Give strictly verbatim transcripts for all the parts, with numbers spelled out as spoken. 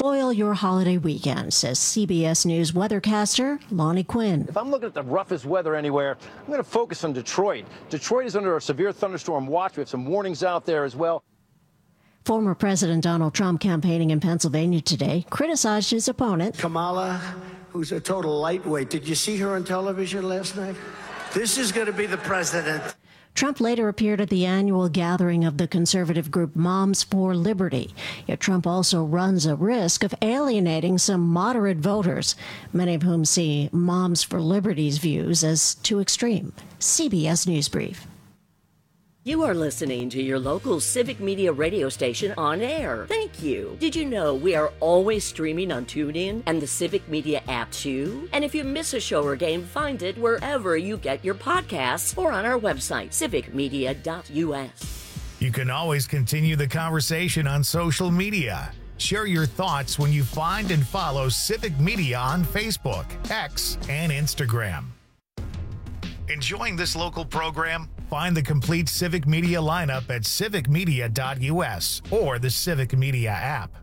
Spoil your holiday weekend, says C B S News weathercaster Lonnie Quinn. If I'm looking at the roughest weather anywhere, I'm going to focus on Detroit. Detroit is under a severe thunderstorm watch. We have some warnings out there as well. Former President Donald Trump, campaigning in Pennsylvania today, criticized his opponent, Kamala, who's a total lightweight. Did you see her on television last night? This is going to be the president. Trump later appeared at the annual gathering of the conservative group Moms for Liberty. Yet Trump also runs a risk of alienating some moderate voters, many of whom see Moms for Liberty's views as too extreme. C B S News Brief. You are listening to your local Civic Media radio station on air. Thank you. Did you know we are always streaming on TuneIn and the Civic Media app too? And if you miss a show or game, find it wherever you get your podcasts or on our website, civic media dot u s. You can always continue the conversation on social media. Share your thoughts when you find and follow Civic Media on Facebook, X, and Instagram. Enjoying this local program? Find the complete Civic Media lineup at civic media dot u s or the Civic Media app.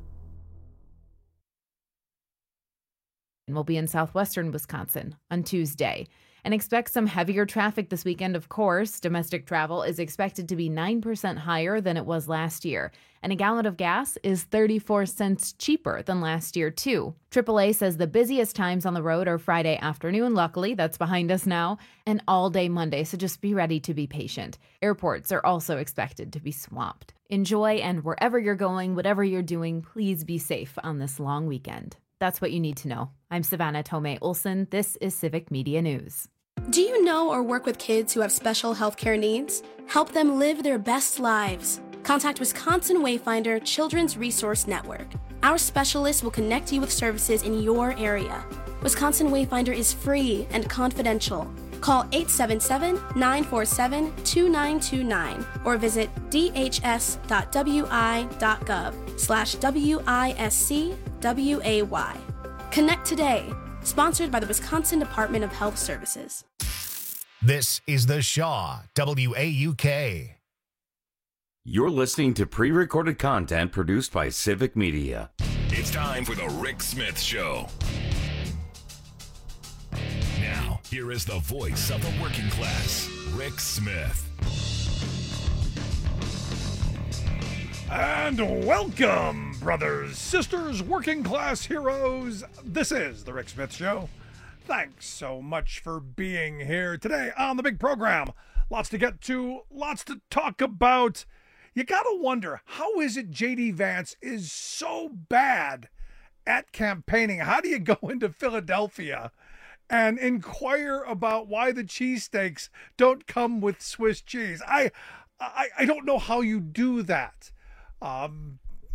We'll be in southwestern Wisconsin on Tuesday and expect some heavier traffic this weekend, of course. Domestic travel is expected to be nine percent higher than it was last year, and a gallon of gas is thirty-four cents cheaper than last year, too. triple A says the busiest times on the road are Friday afternoon, luckily, that's behind us now, and all day Monday, so just be ready to be patient. Airports are also expected to be swamped. Enjoy, and wherever you're going, whatever you're doing, please be safe on this long weekend. That's what you need to know. I'm Savannah Tomei Olson. This is Civic Media News. Do you know or work with kids who have special healthcare needs? Help them live their best lives. Contact Wisconsin Wayfinder Children's Resource Network. Our specialists will connect you with services in your area. Wisconsin Wayfinder is free and confidential. Call eight seven seven, nine four seven, two nine two nine or visit d h s dot w i dot gov slash W I S C W A Y. Connect today. Sponsored by the Wisconsin Department of Health Services. This is The Shaw, W A U K. You're listening to pre-recorded content produced by Civic Media. It's time for the Rick Smith Show. Now, here is the voice of the working class, Rick Smith. And welcome, brothers, sisters, working class heroes. This is the Rick Smith Show. Thanks so much for being here today on the big program. Lots to get to, lots to talk about. You gotta wonder, how is it J D Vance is so bad at campaigning? How do you go into Philadelphia and inquire about why the cheesesteaks don't come with Swiss cheese? I, I, I don't know how you do that. Um,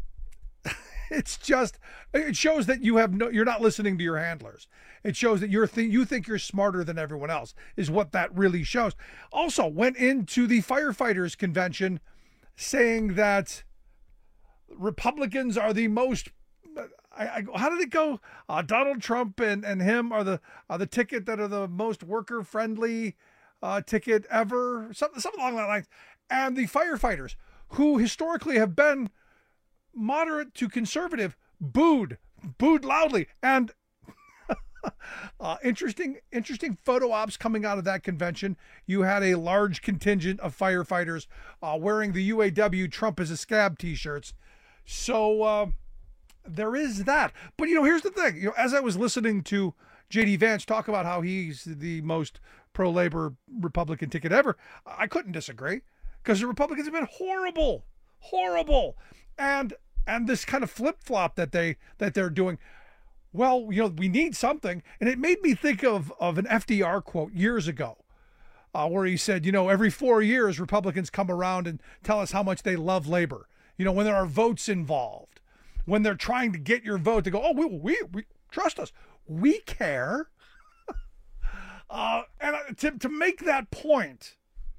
it's just, it shows that you have no, you're not listening to your handlers. It shows that you're th- you think you're smarter than everyone else is what that really shows. Also went into the firefighters convention saying that Republicans are the most, I, I, how did it go? Uh, Donald Trump and, and him are the, are the ticket that are the most worker friendly uh, ticket ever. Something, something along that line. And the firefighters, who historically have been moderate to conservative, booed, booed loudly. And uh, interesting, interesting photo ops coming out of that convention. You had a large contingent of firefighters uh, wearing the U A W Trump is a scab t-shirts. So uh, there is that. But, you know, here's the thing. You know, as I was listening to J D Vance talk about how he's the most pro-labor Republican ticket ever, I couldn't disagree. Because the Republicans have been horrible, horrible, and and this kind of flip flop that they that they're doing. Well, you know, we need something, and it made me think of of an F D R quote years ago, uh, where he said, you know, every four years Republicans come around and tell us how much they love labor. You know, when there are votes involved, when they're trying to get your vote, they go, oh, we we, we trust us, we care. uh, and to to make that point.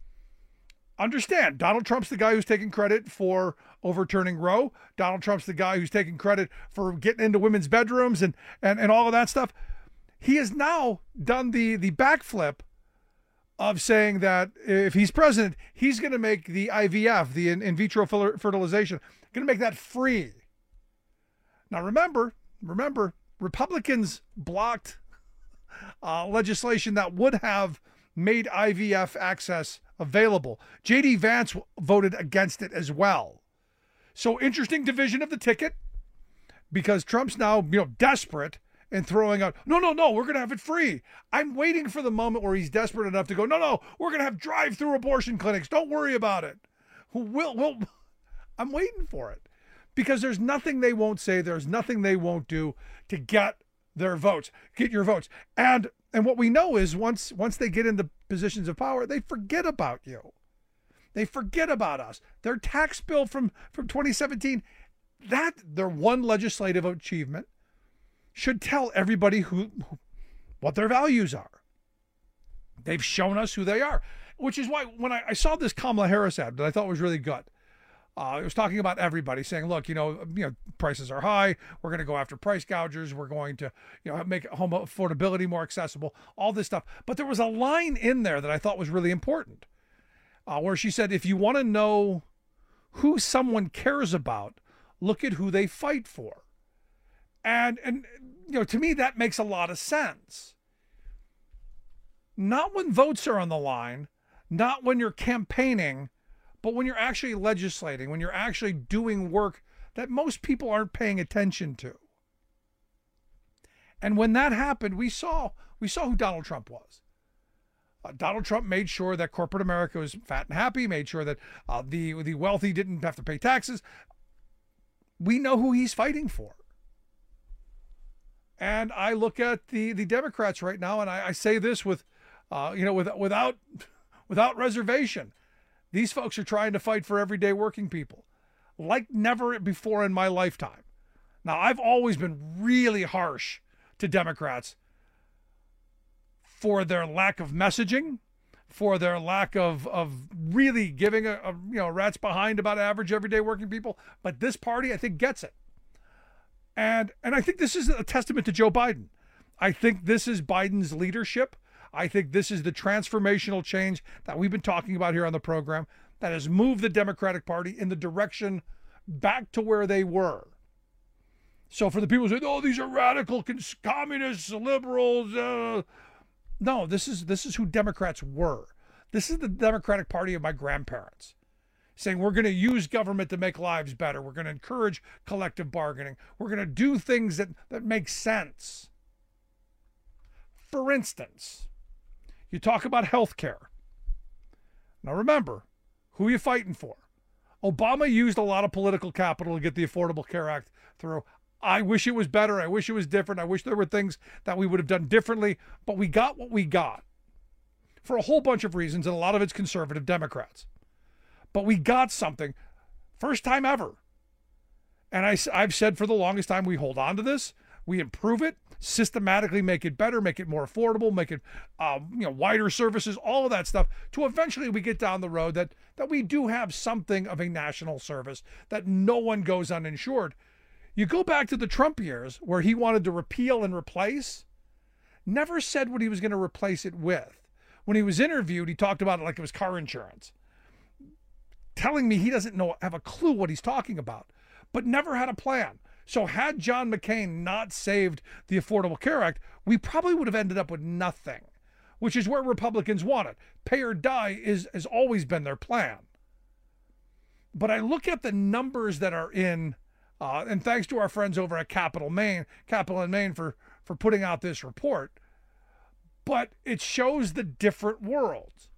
Understand, Donald Trump's the guy who's taking credit for overturning Roe. Donald Trump's the guy who's taking credit for getting into women's bedrooms and, and, and all of that stuff. He has now done the, the backflip of saying that if he's president, he's going to make the I V F, the in, in vitro fertilization, going to make that free. Now, remember, remember, Republicans blocked uh, legislation that would have made I V F access available. J D Vance voted against it as well. So interesting division of the ticket, because Trump's now, you know, desperate and throwing out, no, no, no, we're going to have it free. I'm waiting for the moment where he's desperate enough to go, no, no, we're going to have drive-through abortion clinics. Don't worry about it. We'll, we'll, I'm waiting for it, because there's nothing they won't say. There's nothing they won't do to get their votes, get your votes. And and what we know is once once they get into positions of power, they forget about you. They forget about us. Their tax bill from, from twenty seventeen, that their one legislative achievement should tell everybody who what their values are. They've shown us who they are, which is why when I, I saw this Kamala Harris ad that I thought was really good. Uh, it was talking about everybody saying, look, you know, you know, prices are high. We're going to go after price gougers. We're going to, you know, make home affordability more accessible, all this stuff. But there was a line in there that I thought was really important, uh, where she said, if you want to know who someone cares about, look at who they fight for. And, and you know, to me, that makes a lot of sense. Not when votes are on the line, not when you're campaigning, but when you're actually legislating, when you're actually doing work that most people aren't paying attention to. And when that happened, we saw we saw who Donald Trump was. Uh, Donald Trump made sure that corporate America was fat and happy, made sure that uh, the, the wealthy didn't have to pay taxes. We know who he's fighting for. And I look at the, the Democrats right now, and I, I say this with, uh, you know, with, without without reservation. These folks are trying to fight for everyday working people like never before in my lifetime. Now, I've always been really harsh to Democrats for their lack of messaging, for their lack of, of really giving a, a you know rat's behind about average everyday working people. But this party, I think, gets it. And and I think this is a testament to Joe Biden. I think this is Biden's leadership. I think this is the transformational change that we've been talking about here on the program that has moved the Democratic Party in the direction back to where they were. So for the people who say, oh, these are radical communists, liberals. Uh, no, this is this is who Democrats were. This is the Democratic Party of my grandparents, saying we're going to use government to make lives better. We're going to encourage collective bargaining. We're going to do things that, that make sense. For instance, you talk about health care. Now remember, who are you fighting for? Obama used a lot of political capital to get the Affordable Care Act through. I wish it was better. I wish it was different. I wish there were things that we would have done differently, but we got what we got for a whole bunch of reasons, and a lot of it's conservative Democrats. But we got something, first time ever. And I, I've said for the longest time, we hold on to this, we improve it, systematically make it better, make it more affordable, make it um, you know wider services, all of that stuff, to eventually we get down the road that that we do have something of a national service, that no one goes uninsured. You go back to the Trump years where he wanted to repeal and replace, never said what he was going to replace it with. When he was interviewed, he talked about it like it was car insurance, telling me he doesn't know, have a clue what he's talking about, but never had a plan. So had John McCain not saved the Affordable Care Act, we probably would have ended up with nothing, which is where Republicans want it. Pay or die is, has always been their plan. But I look at the numbers that are in, uh, and thanks to our friends over at Capital Maine, Capital and Maine for, for putting out this report, but it shows the different worlds.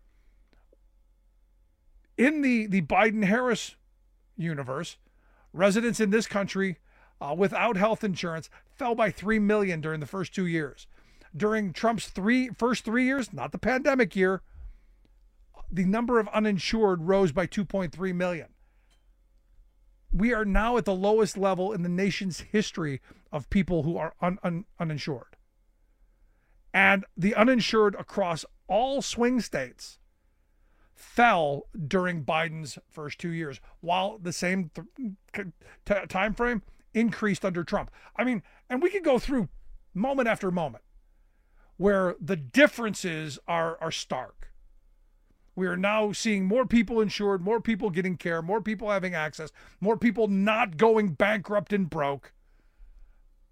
In the, the Biden-Harris universe, residents in this country uh, without health insurance fell by three million during the first two years. During Trump's three first three years, not the pandemic year, the number of uninsured rose by two point three million. We are now at the lowest level in the nation's history of people who are un, un, uninsured. And the uninsured across all swing states fell during Biden's first two years, while the same th- t- time frame increased under Trump. I mean, and we could go through moment after moment where the differences are, are stark. We are now seeing more people insured, more people getting care, more people having access, more people not going bankrupt and broke.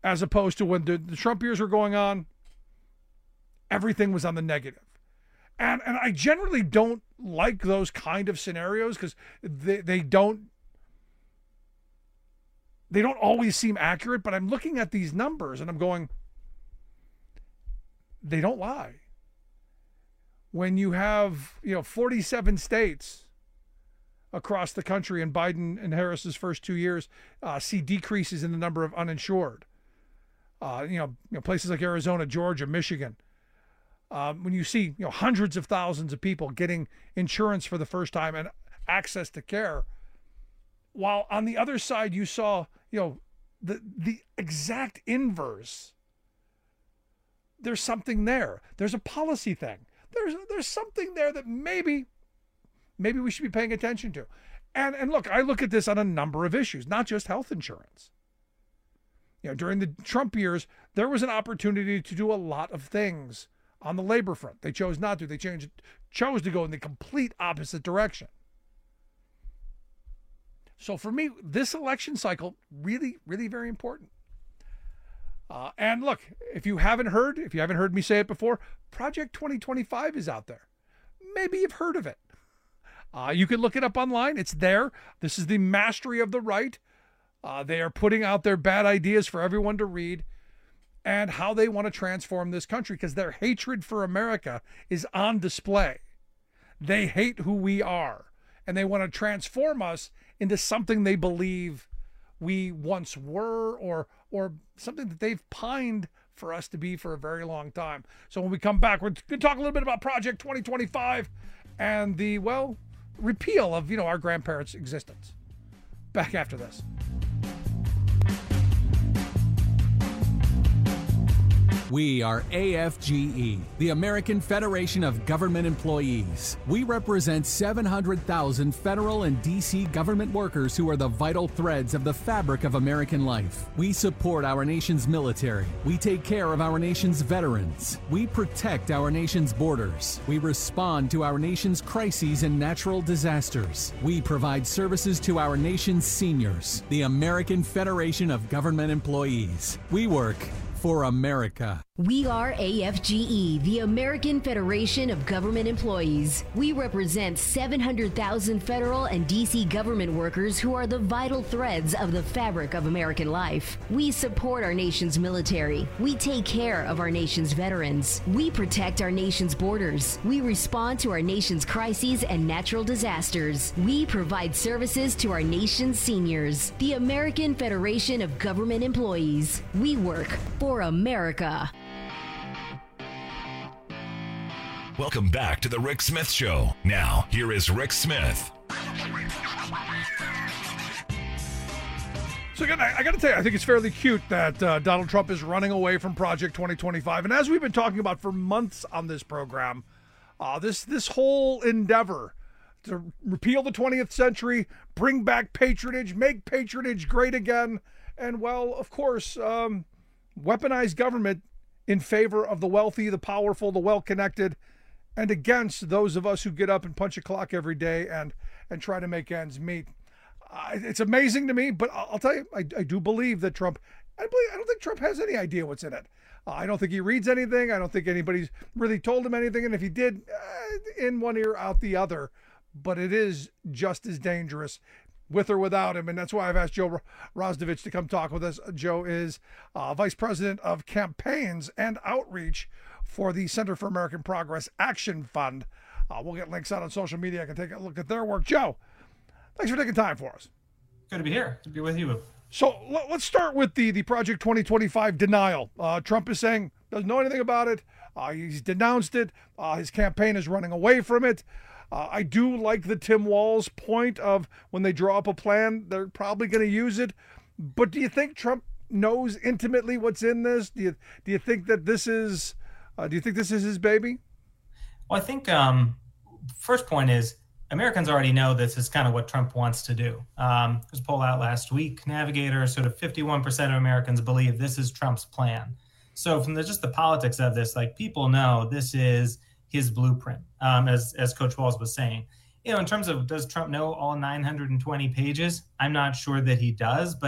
as opposed to when the, the Trump years were going on, everything was on the negative. And and I generally don't like those kind of scenarios because they, they don't they don't always seem accurate, but I'm looking at these numbers and I'm going, they don't lie. When you have, you know, forty-seven states across the country in Biden and Harris's first two years uh, see decreases in the number of uninsured. Uh, you know, you know, places like Arizona, Georgia, Michigan. Um, when you see, you know, hundreds of thousands of people getting insurance for the first time and access to care, while on the other side you saw, you know, the the exact inverse. There's something there. There's a policy thing. There's there's something there that maybe maybe we should be paying attention to. And and look, I look at this on a number of issues, not just health insurance. You know, during the Trump years, there was an opportunity to do a lot of things on the labor front. They chose not to. They changed, chose to go in the complete opposite direction. So for me, this election cycle, really, really very important. Uh, and look, if you haven't heard, if you haven't heard me say it before, Project twenty twenty-five is out there. Maybe you've heard of it. Uh, you can look it up online. It's there. This is the mastery of the right. Uh, they are putting out their bad ideas for everyone to read and how they want to transform this country because their hatred for America is on display. They hate who we are, and they want to transform us into something they believe we once were or or something that they've pined for us to be for a very long time. So when we come back, we're going to talk a little bit about Project twenty twenty-five and the, well, repeal of, you know, our grandparents' existence. Back after this. We are A F G E, the American Federation of Government Employees. We represent seven hundred thousand federal and D C government workers who are the vital threads of the fabric of American life. We support our nation's military. We take care of our nation's veterans. We protect our nation's borders. We respond to our nation's crises and natural disasters. We provide services to our nation's seniors. The American Federation of Government Employees. We work for America. We are A F G E, the American Federation of Government Employees. We represent seven hundred thousand federal and D C government workers who are the vital threads of the fabric of American life. We support our nation's military. We take care of our nation's veterans. We protect our nation's borders. We respond to our nation's crises and natural disasters. We provide services to our nation's seniors. The American Federation of Government Employees. We work for America. Welcome back to the Rick Smith Show. Now, here is Rick Smith. So again, I, I got to tell you, I think it's fairly cute that uh, Donald Trump is running away from Project twenty twenty-five. And as we've been talking about for months on this program, uh, this this whole endeavor to repeal the twentieth century, bring back patronage, make patronage great again, and, well, of course, um, weaponize government in favor of the wealthy, the powerful, the well-connected, and against those of us who get up and punch a clock every day and and try to make ends meet. Uh, it's amazing to me, but I'll, I'll tell you, I, I do believe that Trump, I, believe, I don't think Trump has any idea what's in it. Uh, I don't think he reads anything. I don't think anybody's really told him anything. And if he did, uh, in one ear, out the other. But it is just as dangerous with or without him. And that's why I've asked Joe Rosdovich to come talk with us. Joe is uh, Vice President of Campaigns and Outreach for the Center for American Progress Action Fund. Uh, we'll get links out on social media. I can take a look at their work. Joe, thanks for taking time for us. Good to be here. Good to be with you. So let's start with the, the Project twenty twenty-five denial. Uh, Trump is saying doesn't know anything about it. Uh, he's denounced it. Uh, his campaign is running away from it. Uh, I do like the Tim Walz point of when they draw up a plan, they're probably going to use it. But do you think Trump knows intimately what's in this? Do you do you think that this is uh, do you think this is his baby? Well, I think um, first point is Americans already know this is kind of what Trump wants to do. Um, there was a poll out last week, Navigator, sort of fifty-one percent of Americans believe this is Trump's plan. So from the, just the politics of this, like people know this is his blueprint, um, as as Coach Walz was saying. You know, in terms of does Trump know all nine hundred twenty pages? I'm not sure that he does, but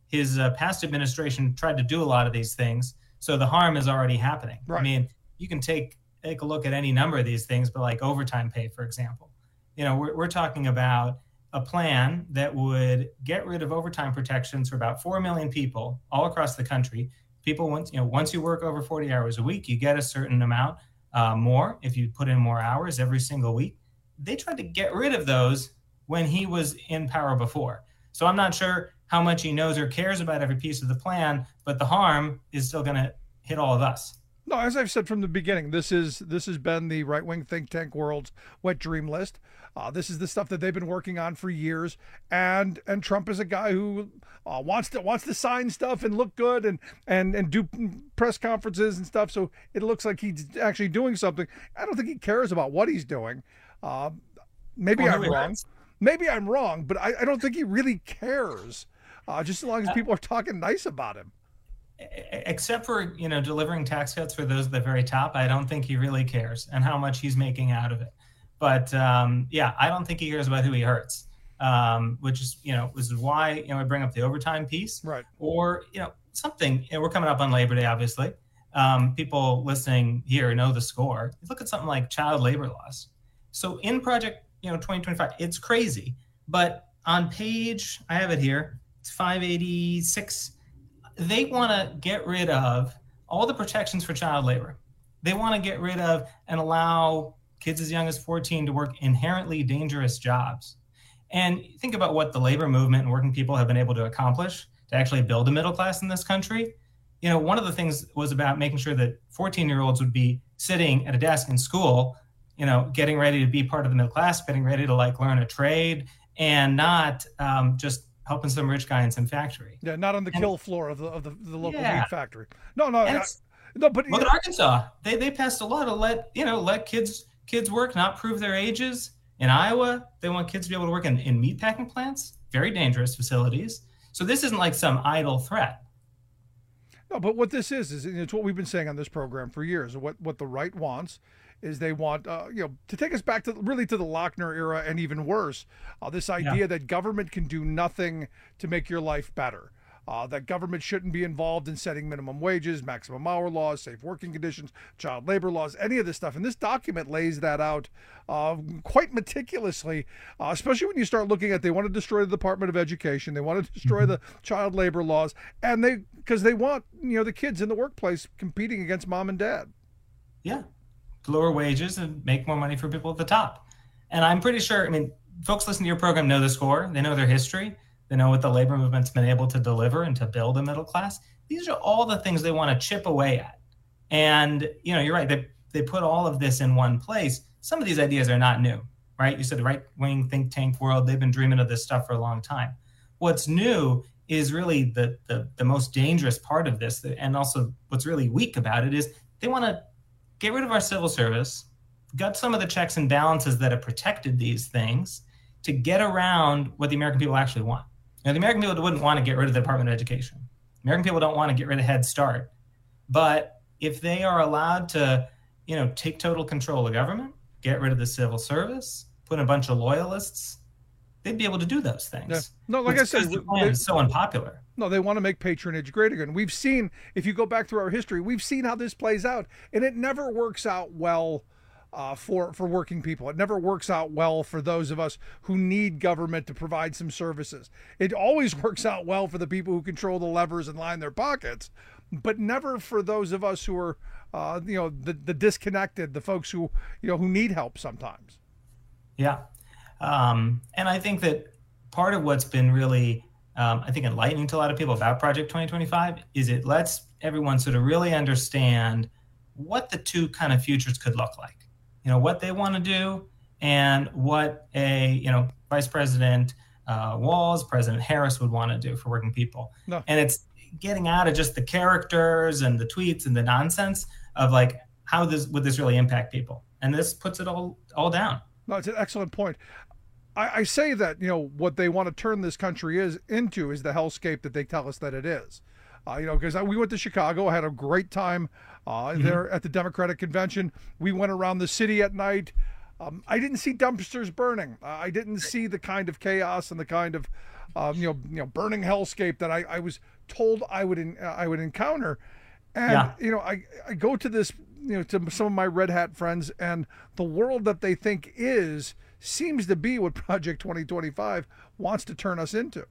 his uh, past administration tried to do a lot of these things. So the harm is already happening. Right. I mean, you can take take a look at any number of these things, but like overtime pay, for example, you know, we're, we're talking about a plan that would get rid of overtime protections for about four million people all across the country. People, once, you know, once you work over forty hours a week, you get a certain amount uh, more if you put in more hours every single week. They tried to get rid of those when he was in power before. So I'm not sure how much he knows or cares about every piece of the plan, but the harm is still going to hit all of us. No, as I've said from the beginning, this is this has been the right-wing think tank world's wet dream list. Uh, this is the stuff that they've been working on for years, and and Trump is a guy who uh, wants to wants to sign stuff and look good and and and do press conferences and stuff. So it looks like he's actually doing something. I don't think he cares about what he's doing. Uh, maybe well, I'm wrong. Hurts. Maybe I'm wrong, but I, I don't think he really cares. Uh, just as long as people are talking nice about him. Except for, you know, delivering tax cuts for those at the very top, I don't think he really cares and how much he's making out of it. But um, yeah, I don't think he cares about who he hurts, um, which is, you know, this is why, you know, I bring up the overtime piece. Right. Or, you know, something, you know, we're coming up on Labor Day, obviously. Um, people listening here know the score. Look at something like child labor laws. So in Project, you know, twenty twenty-five, it's crazy. But on page, I have it here, it's five eighty-six. They want to get rid of all the protections for child labor. They want to get rid of and allow kids as young as fourteen to work inherently dangerous jobs. And think about what the labor movement and working people have been able to accomplish to actually build a middle class in this country. You know, one of the things was about making sure that fourteen-year-olds would be sitting at a desk in school, you know, getting ready to be part of the middle class, getting ready to like learn a trade, and not um, just helping some rich guy in some factory. Yeah, not on the and, kill floor of the of the, the local yeah. meat factory. No, no, I, no. But look at Arkansas. They they passed a law to let you know let kids kids work, not prove their ages. In Iowa, they want kids to be able to work in, in meat packing plants, very dangerous facilities. So this isn't like some idle threat. No, but what this is is it's what we've been saying on this program for years. What what the right wants is they want, uh, you know, to take us back to really to the Lochner era and even worse, uh, this idea yeah. that government can do nothing to make your life better, uh, that government shouldn't be involved in setting minimum wages, maximum hour laws, safe working conditions, child labor laws, any of this stuff. And this document lays that out uh, quite meticulously, uh, especially when you start looking at they want to destroy the Department of Education, they want to destroy mm-hmm. the child labor laws, and they because they want, you know, the kids in the workplace competing against mom and dad. Yeah. Lower wages and make more money for people at the top. And I'm pretty sure, I mean, folks listening to your program know the score. They know their history. They know what the labor movement's been able to deliver and to build a middle class. These are all the things they want to chip away at. And, you know, you're right. They, they put all of this in one place. Some of these ideas are not new, right? You said the right-wing think tank world, they've been dreaming of this stuff for a long time. What's new is really the, the, the most dangerous part of this. And also what's really weak about it is they want to get rid of our civil service, gut some of the checks and balances that have protected these things to get around what the American people actually want. You know, the American people wouldn't want to get rid of the Department of Education. American people don't want to get rid of Head Start. But if they are allowed to, you know, take total control of government, get rid of the civil service, put in a bunch of loyalists, they'd be able to do those things. Yeah. No, like I said, the plan is so unpopular. No, they want to make patronage great again. We've seen, if you go back through our history, we've seen how this plays out, and it never works out well uh, for for working people. It never works out well for those of us who need government to provide some services. It always works out well for the people who control the levers and line their pockets, but never for those of us who are, uh, you know, the the disconnected, the folks who you know who need help sometimes. Yeah. Um, and I think that part of what's been really, um, I think, enlightening to a lot of people about Project twenty twenty-five is it lets everyone sort of really understand what the two kind of futures could look like. You know, what they want to do and what a, you know, Vice President uh, Walz, President Harris would want to do for working people. No. And it's getting out of just the characters and the tweets and the nonsense of like, how this would this really impact people? And this puts it all all down. No, it's an excellent point. I, I say that, you know, what they want to turn this country is into is the hellscape that they tell us that it is. Uh, you know, because we went to Chicago, I had a great time uh, mm-hmm. there at the Democratic Convention. We went around the city at night. Um, I didn't see dumpsters burning. Uh, I didn't see the kind of chaos and the kind of, um, you know, you know, burning hellscape that I, I was told I would in, uh, I would encounter. And Yeah. you know, I, I go to this, you know, to some of my red hat friends, and the world that they think is seems to be what Project twenty twenty-five wants to turn us into.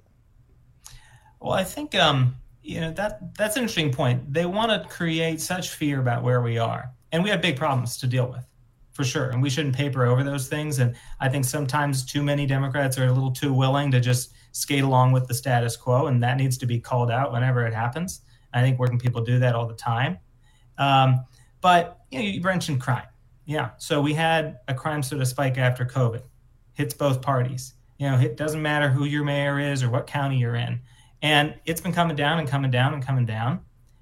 Well, I think um, you know that that's an interesting point. They want to create such fear about where we are, and we have big problems to deal with, for sure. And we shouldn't paper over those things. And I think sometimes too many Democrats are a little too willing to just skate along with the status quo, and that needs to be called out whenever it happens. I think working people do that all the time. Um, but you know, you mentioned crime. Yeah. So we had a crime sort of spike after COVID, hits both parties. You know, it doesn't matter who your mayor is or what county you're in. And it's been coming down and coming down and coming down.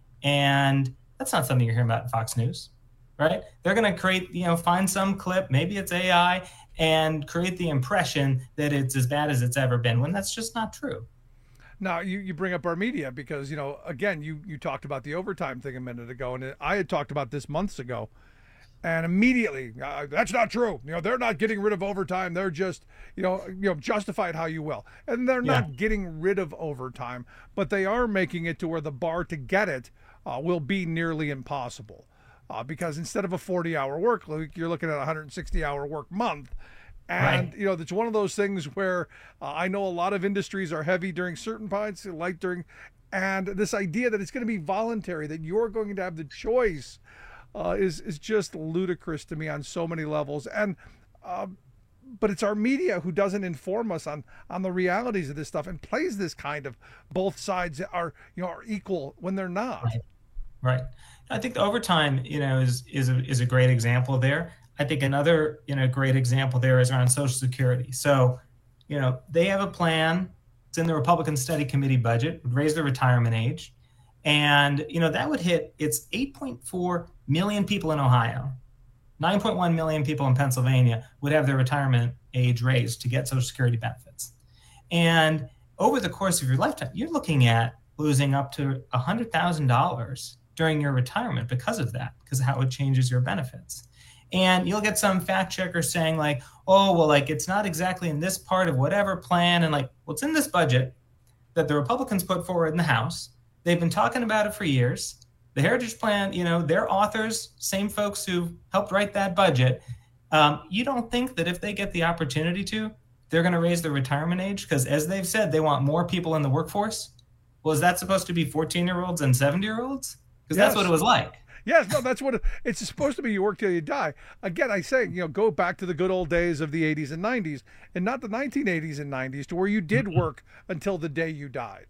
And that's not something you're hearing about in Fox News, right? They're going to create, you know, find some clip, maybe it's A I, and create the impression that it's as bad as it's ever been, when that's just not true. Now, you, you bring up our media because, you know, again, you, you talked about the overtime thing a minute ago, and I had talked about this months ago. And immediately, uh, that's not true. You know, they're not getting rid of overtime. They're just, you know, you know, justify it how you will. And they're Yeah. not getting rid of overtime, but they are making it to where the bar to get it uh, will be nearly impossible. Uh, because instead of a forty-hour work week, you're looking at a one hundred sixty-hour work month. And, Right. you know, it's one of those things where uh, I know a lot of industries are heavy during certain points, light during, and this idea that it's going to be voluntary, that you're going to have the choice uh, is, is just ludicrous to me on so many levels. And, uh, but it's our media who doesn't inform us on, on the realities of this stuff and plays this kind of both sides are, you know, are equal when they're not. Right. Right. I think the overtime, you know, is, is a, is a great example there. I think another, you know, great example there is around Social Security. So, you know, they have a plan. It's in the Republican Study Committee budget, would raise the retirement age. And, you know, that would hit, it's eight point four million people in Ohio, nine point one million people in Pennsylvania would have their retirement age raised to get Social Security benefits. And over the course of your lifetime, you're looking at losing up to one hundred thousand dollars during your retirement because of that, because of how it changes your benefits. And you'll get some fact checker saying like, oh, well, like it's not exactly in this part of whatever plan. And like, well, it's in this budget that the Republicans put forward in the House. They've been talking about it for years. The Heritage Plan, you know, their authors, same folks who helped write that budget. Um, you don't think that if they get the opportunity to, they're going to raise the retirement age? Because as they've said, they want more people in the workforce. Well, is that supposed to be fourteen-year-olds and seventy-year-olds? Because Yes. that's what it was like. Yes, no, that's what it, it's supposed to be. You work till you die. Again, I say, you know, go back to the good old days of the eighties and nineties, and not the nineteen eighties and nineties, to where you did work until the day you died.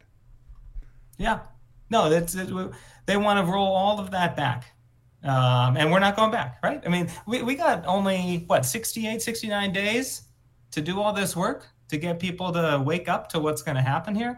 Yeah. No, that's it, they want to roll all of that back. Um, and we're not going back, right? I mean, we, we got only, what, sixty-eight, sixty-nine days to do all this work, to get people to wake up to what's going to happen here.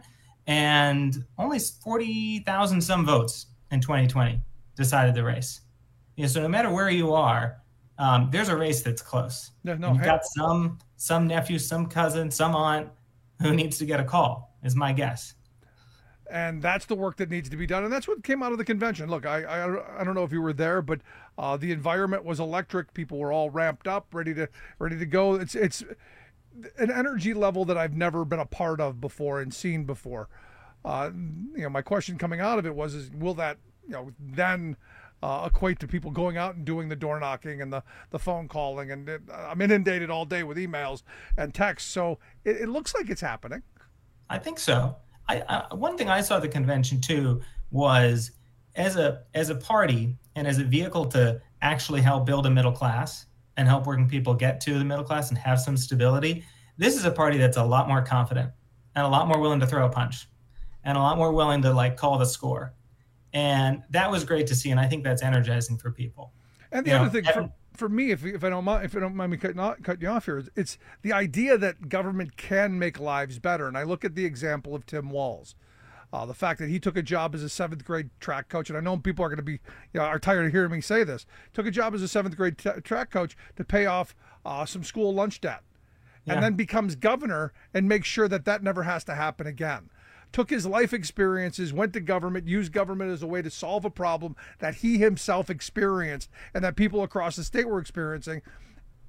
And only forty thousand some votes in twenty twenty decided the race. You know, so no matter where you are, um, there's a race that's close. No, no, You've hey- got some some nephew, some cousin, some aunt who needs to get a call, is my guess. And that's the work that needs to be done. And that's what came out of the convention. Look, I I, I don't know if you were there, but uh, the environment was electric. People were all ramped up, ready to ready to go. It's it's an energy level that I've never been a part of before and seen before. Uh, you know, my question coming out of it was, is will that, you know, then uh, equate to people going out and doing the door knocking and the, the phone calling? And it, I'm inundated all day with emails and texts. So it, it looks like it's happening. I think so. I, I, one thing I saw at the convention too was as a as a party and as a vehicle to actually help build a middle class and help working people get to the middle class and have some stability. This is a party that's a lot more confident and a lot more willing to throw a punch and a lot more willing to like call the score. And that was great to see. And I think that's energizing for people. And the You other know, thing for, for me, if, if I don't mind, if I don't mind me cutting, off, cutting you off here, it's the idea that government can make lives better. And I look at the example of Tim Walz, uh, the fact that he took a job as a seventh grade track coach, and I know people are going to be, you know, are tired of hearing me say this. Took a job as a seventh grade t- track coach to pay off uh, some school lunch debt, Yeah. and then becomes governor and makes sure that that never has to happen again. Took his life experiences, went to government, used government as a way to solve a problem that he himself experienced and that people across the state were experiencing,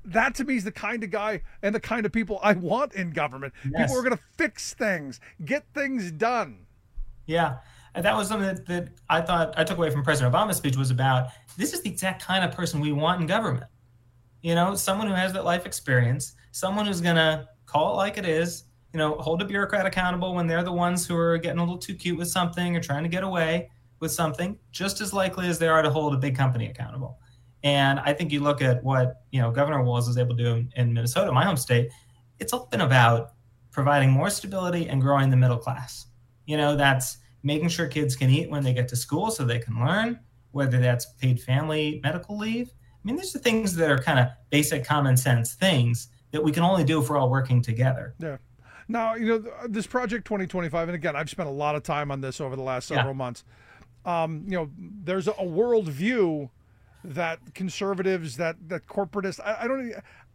that to me is the kind of guy and the kind of people I want in government. Yes. People who are going to fix things, get things done. Yeah. And that was something that, that I thought I took away from President Obama's speech was about, this is the exact kind of person we want in government. You know, someone who has that life experience, someone who's going to call it like it is, you know, hold a bureaucrat accountable when they're the ones who are getting a little too cute with something or trying to get away with something, just as likely as they are to hold a big company accountable. And I think you look at what, you know, Governor Walz was able to do in, in Minnesota, my home state, it's all been about providing more stability and growing the middle class. You know, that's making sure kids can eat when they get to school so they can learn, whether that's paid family medical leave. I mean, these are things that are kind of basic common sense things that we can only do if we're all working together. Yeah. Now, you know, this Project twenty twenty-five, and again, I've spent a lot of time on this over the last several yeah. months. Um, you know, there's a world view that conservatives, that that corporatists, I, I don't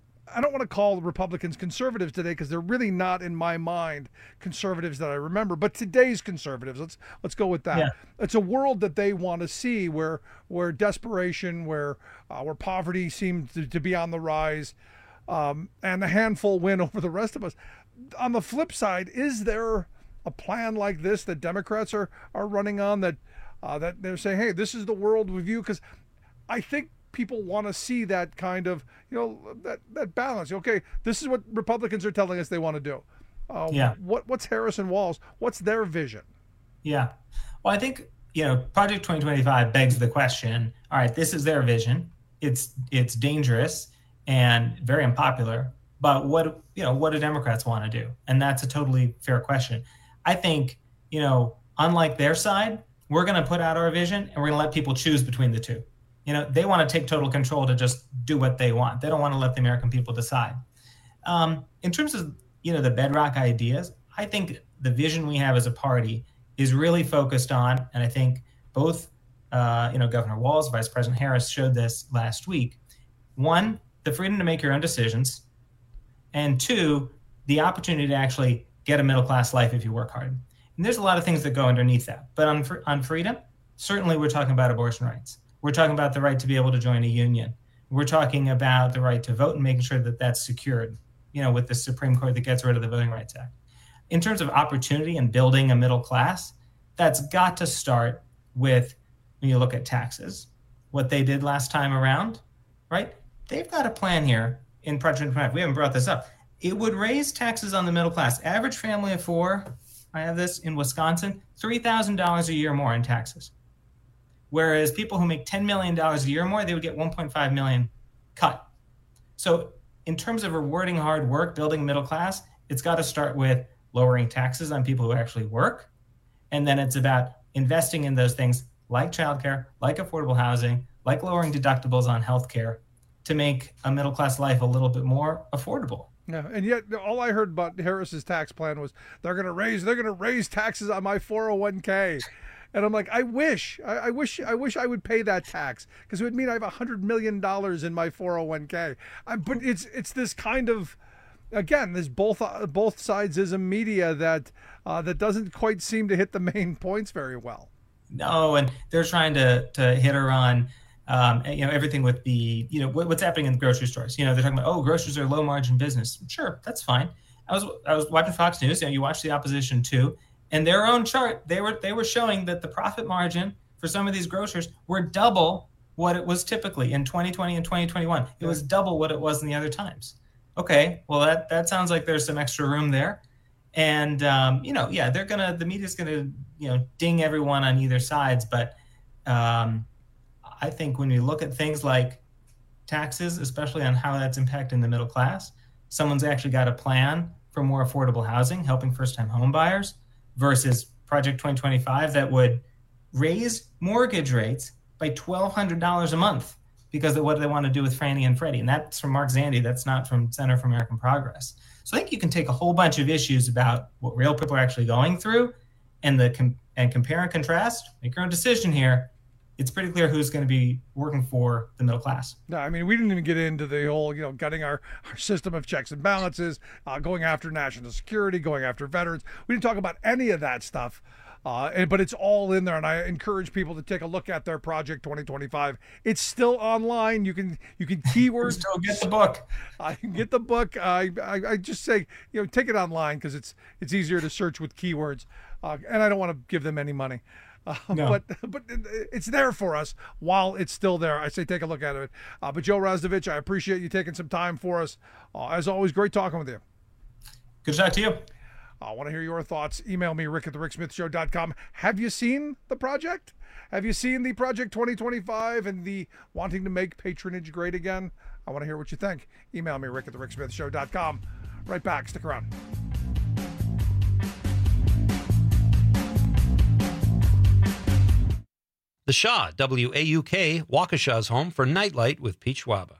I don't want to call Republicans conservatives today because they're really not, in my mind, conservatives that I remember. But today's conservatives, let's let's go with that. Yeah. It's a world that they want to see where where desperation, where uh, where poverty seems to, to be on the rise, um, and a handful win over the rest of us. On the flip side, is there a plan like this that Democrats are are running on that uh, that they're saying, hey, this is the world we view? Because I think people want to see that kind of, you know, that, that balance. Okay, this is what Republicans are telling us they want to do. Uh, yeah. What What's Harris and Walz? What's their vision? Yeah. Well, I think, you know, Project twenty twenty-five begs the question, all right, this is their vision. It's it's dangerous and very unpopular, but what, you know, what do Democrats want to do? And that's a totally fair question. I think, you know, unlike their side, we're going to put out our vision and we're going to let people choose between the two. You know, they want to take total control to just do what they want. They don't want to let the American people decide. Um, in terms of, you know, the bedrock ideas, I think the vision we have as a party is really focused on, and I think both, uh, you know, Governor Walz, Vice President Harris showed this last week. One, the freedom to make your own decisions. And two, the opportunity to actually get a middle-class life if you work hard. And there's a lot of things that go underneath that. But on, on freedom, certainly we're talking about abortion rights. We're talking about the right to be able to join a union. We're talking about the right to vote and making sure that that's secured, you know, with the Supreme Court that gets rid of the Voting Rights Act. In terms of opportunity and building a middle class, that's got to start with, when you look at taxes, what they did last time around, right? They've got a plan here in Project twenty-five. We haven't brought this up. It would raise taxes on the middle class. Average family of four, I have this in Wisconsin, three thousand dollars a year more in taxes. Whereas people who make ten million dollars a year more, they would get one point five million dollars cut. So in terms of rewarding hard work, building middle class, it's got to start with lowering taxes on people who actually work. And then it's about investing in those things like childcare, like affordable housing, like lowering deductibles on healthcare to make a middle class life a little bit more affordable. Yeah, and yet all I heard about Harris's tax plan was they're going to raise they're going to raise taxes on my four oh one k. And I'm like, I wish, I, I wish, I wish I would pay that tax because it would mean I have a hundred million dollars in my four oh one k. I, but it's it's this kind of, again, this both uh, both sidesism media that uh, that doesn't quite seem to hit the main points very well. No, and they're trying to to hit her on, um, you know, everything with the, you know, what, what's happening in the grocery stores. You know, they're talking about, oh, groceries are low margin business. Sure, that's fine. I was I was watching Fox News, and you watch the opposition too. And their own chart, they were they were showing that the profit margin for some of these grocers were double what it was typically in twenty twenty and twenty twenty-one. It was double what it was in the other times. Okay, well that that sounds like there's some extra room there, and um, you know, yeah, they're gonna the media's gonna you know ding everyone on either sides, but um, I think when you look at things like taxes, especially on how that's impacting the middle class, someone's actually got a plan for more affordable housing, helping first-time home buyers, versus Project twenty twenty-five that would raise mortgage rates by twelve hundred dollars a month because of what they want to do with Fannie and Freddie. And that's from Mark Zandi. That's not from Center for American Progress. So I think you can take a whole bunch of issues about what real people are actually going through and the com- and compare and contrast, make your own decision here. It's pretty clear who's going to be working for the middle class. No, I mean, we didn't even get into the whole, you know, gutting our, our system of checks and balances, uh, going after national security, going after veterans. We didn't talk about any of that stuff. Uh, and, but it's all in there, and I encourage people to take a look at their Project twenty twenty-five. It's still online. You can you can keyword. Still get the book. I can get the book. I, I I just say, you know, take it online because it's it's easier to search with keywords, uh, and I don't want to give them any money. Uh, No. But but it's there for us while it's still there. I say take a look at it. Uh, but Joe Razdovich, I appreciate you taking some time for us. Uh, as always, great talking with you. Good to talk to you. I want to hear your thoughts. Email me, rick at the rick smith show dot com. Have you seen the project? Have you seen the Project twenty twenty-five and the wanting to make patronage great again? I want to hear what you think. Email me, rick at the rick smith show dot com. Right back. Stick around. The Shaw, W A U K, Waukesha's home for Nightlight with Pete Schwaba.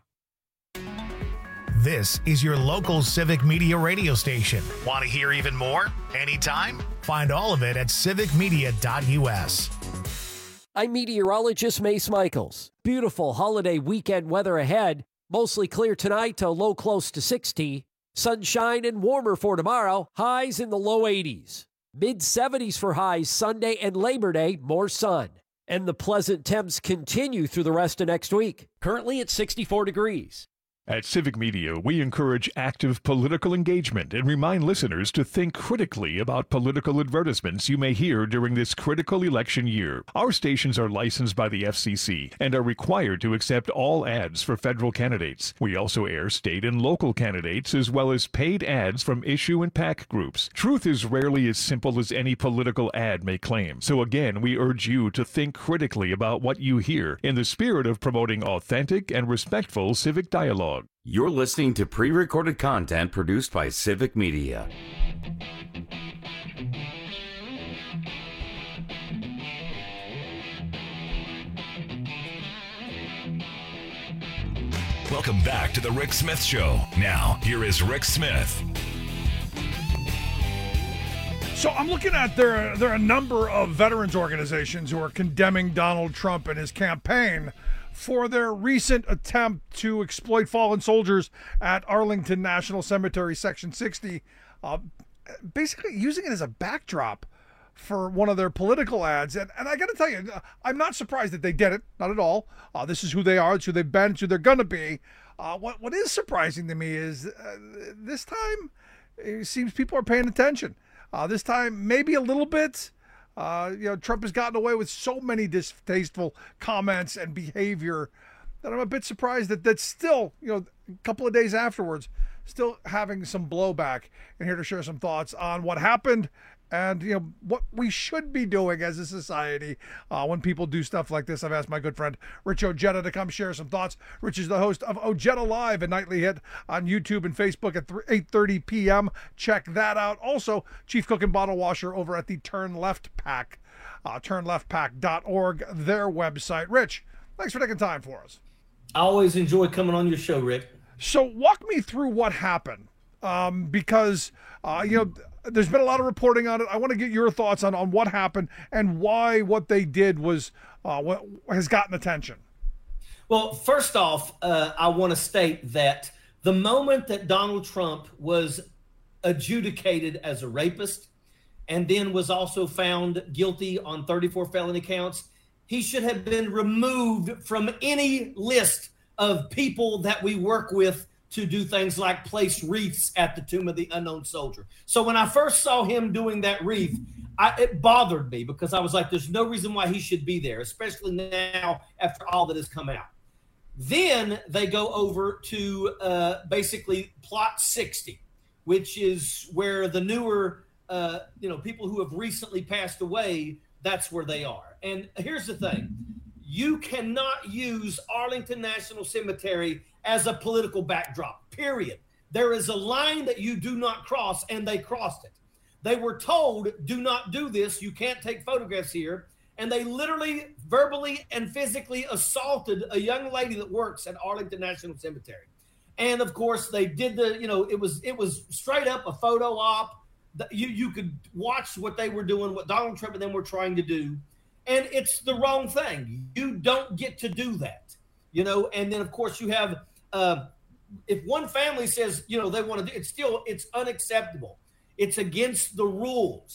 This is your local Civic Media radio station. Want to hear even more? Anytime? Find all of it at civic media dot u s. I'm meteorologist Mace Michaels. Beautiful holiday weekend weather ahead. Mostly clear tonight to low close to sixty. Sunshine and warmer for tomorrow. Highs in the low eighties. mid seventies for highs Sunday and Labor Day. More sun. And the pleasant temps continue through the rest of next week. Currently at sixty-four degrees. At Civic Media, we encourage active political engagement and remind listeners to think critically about political advertisements you may hear during this critical election year. Our stations are licensed by the F C C and are required to accept all ads for federal candidates. We also air state and local candidates as well as paid ads from issue and PAC groups. Truth is rarely as simple as any political ad may claim. So again, we urge you to think critically about what you hear in the spirit of promoting authentic and respectful civic dialogue. You're listening to pre-recorded content produced by Civic Media. Welcome back to the Rick Smith Show. Now, here is Rick Smith. So I'm looking at there, there are a number of veterans organizations who are condemning Donald Trump and his campaign for their recent attempt to exploit fallen soldiers at Arlington National Cemetery Section sixty, uh, basically using it as a backdrop for one of their political ads. And, and I got to tell you, I'm not surprised that they did it, not at all. Uh, this is who they are, it's who they've been, it's who they're going to be. Uh, what What is surprising to me is uh, this time it seems people are paying attention. Uh, this time, maybe a little bit. Uh, you know, Trump has gotten away with so many distasteful comments and behavior that I'm a bit surprised that that's still, you know, a couple of days afterwards, still having some blowback. And here to share some thoughts on what happened and, you know, what we should be doing as a society uh, when people do stuff like this. I've asked my good friend Rich Ojeda to come share some thoughts. Rich is the host of Ojeda Live, a nightly hit on YouTube and Facebook at eight thirty p.m. Check that out. Also, chief cook and bottle washer over at the Turn Left Pack, uh, turn left pack dot org, their website. Rich, thanks for taking time for us. I always enjoy coming on your show, Rick. So walk me through what happened, um, because, uh, you know, there's been a lot of reporting on it. I want to get your thoughts on, on what happened and why what they did was uh, what has gotten attention. Well, first off, uh, I want to state that the moment that Donald Trump was adjudicated as a rapist and then was also found guilty on thirty-four felony counts, he should have been removed from any list of people that we work with to do things like place wreaths at the tomb of the unknown soldier. So when I first saw him doing that wreath, I, it bothered me because I was like, there's no reason why he should be there, especially now after all that has come out. Then they go over to uh, basically plot sixty, which is where the newer, uh, you know, people who have recently passed away, that's where they are. And here's the thing. You cannot use Arlington National Cemetery as a political backdrop, period. There is a line that you do not cross, and they crossed it. They were told, do not do this. You can't take photographs here. And they literally, verbally, and physically assaulted a young lady that works at Arlington National Cemetery. And of course, they did the, you know, it was it was straight up a photo op. You, you could watch what they were doing, what Donald Trump and them were trying to do. And it's the wrong thing. You don't get to do that, you know. And then, of course, you have, uh, if one family says, you know, they want to do, it's still, it's unacceptable. It's against the rules.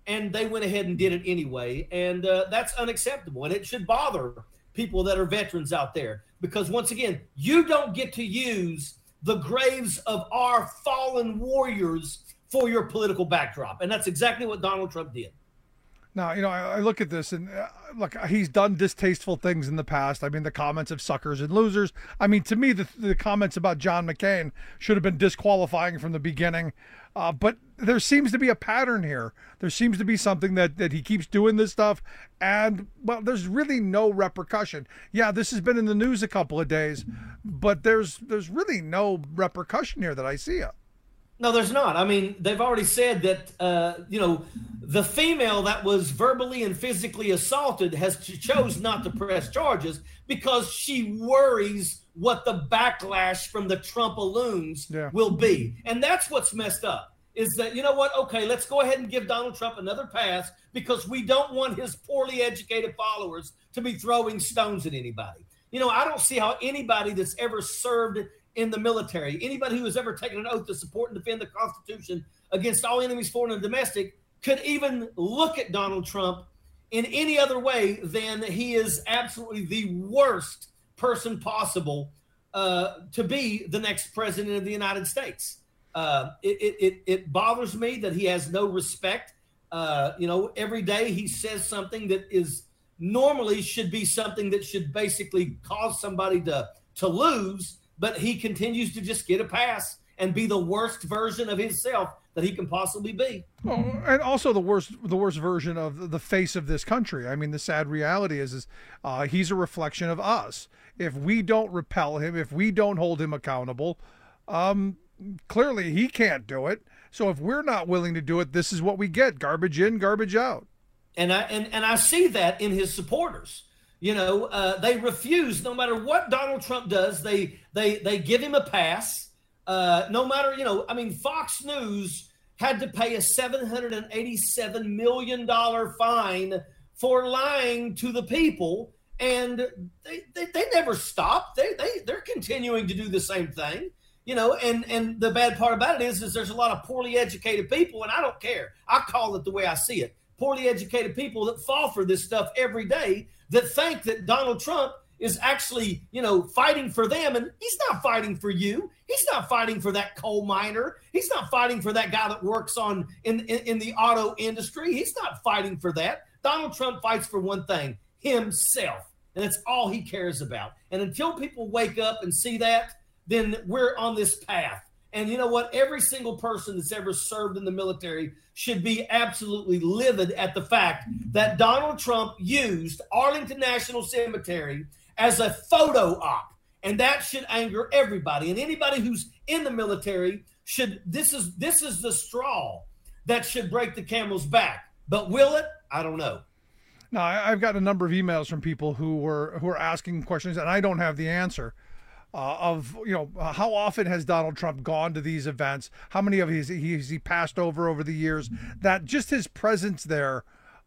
and they went ahead and did it anyway. And uh, that's unacceptable. And it should bother people that are veterans out there, because once again, you don't get to use the graves of our fallen warriors for your political backdrop. And that's exactly what Donald Trump did. Now, you know, I, I look at this and uh, look, he's done distasteful things in the past. I mean, the comments of suckers and losers. I mean, to me, the, the comments about John McCain should have been disqualifying from the beginning. Uh, but there seems to be a pattern here. There seems to be something that, that he keeps doing this stuff. And, well, there's really no repercussion. Yeah, this has been in the news a couple of days, but there's there's really no repercussion here that I see it. No, there's not. I mean, they've already said that, uh, you know, the female that was verbally and physically assaulted has chose not to press charges because she worries what the backlash from the Trump-aloons yeah. will be. And that's what's messed up, is that, you know what, okay, let's go ahead and give Donald Trump another pass because we don't want his poorly educated followers to be throwing stones at anybody. You know, I don't see how anybody that's ever served in the military, anybody who has ever taken an oath to support and defend the Constitution against all enemies, foreign and domestic, could even look at Donald Trump in any other way than he is absolutely the worst person possible uh, to be the next president of the United States. Uh, it, it, it bothers me that he has no respect. Uh, you know, every day he says something that is normally should be something that should basically cause somebody to, to lose, but he continues to just get a pass and be the worst version of himself that he can possibly be. Oh, and also the worst, the worst version of the face of this country. I mean, the sad reality is, is uh, he's a reflection of us. If we don't repel him, if we don't hold him accountable, um, clearly he can't do it. So if we're not willing to do it, this is what we get: garbage in, garbage out. And I and, and I see that in his supporters. You know, uh, they refuse, no matter what Donald Trump does, they they they give him a pass. Uh, no matter, you know, I mean, Fox News had to pay a seven hundred eighty-seven million dollars fine for lying to the people, and they, they, they never stop. They, they, they're continuing to do the same thing, you know, and, and the bad part about it is, is there's a lot of poorly educated people, and I don't care. I call it the way I see it. Poorly educated people that fall for this stuff every day, that think that Donald Trump is actually, you know, fighting for them. And he's not fighting for you. He's not fighting for that coal miner. He's not fighting for that guy that works on in, in, in the auto industry. He's not fighting for that. Donald Trump fights for one thing: himself. And that's all he cares about. And until people wake up and see that, then we're on this path. And you know what? Every single person that's ever served in the military should be absolutely livid at the fact that Donald Trump used Arlington National Cemetery as a photo op. And that should anger everybody. And anybody who's in the military should, this is this is the straw that should break the camel's back. But will it? I don't know. Now, I've got a number of emails from people who were who are asking questions, and I don't have the answer. Uh, of, you know, uh, how often has Donald Trump gone to these events? How many of his he has he passed over over the years? That just his presence there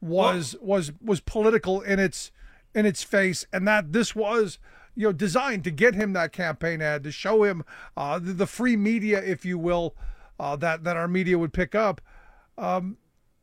was well, was was political in its in its face, and that this was, you know, designed to get him that campaign ad, to show him uh, the, the free media, if you will, uh, that that our media would pick up. Um,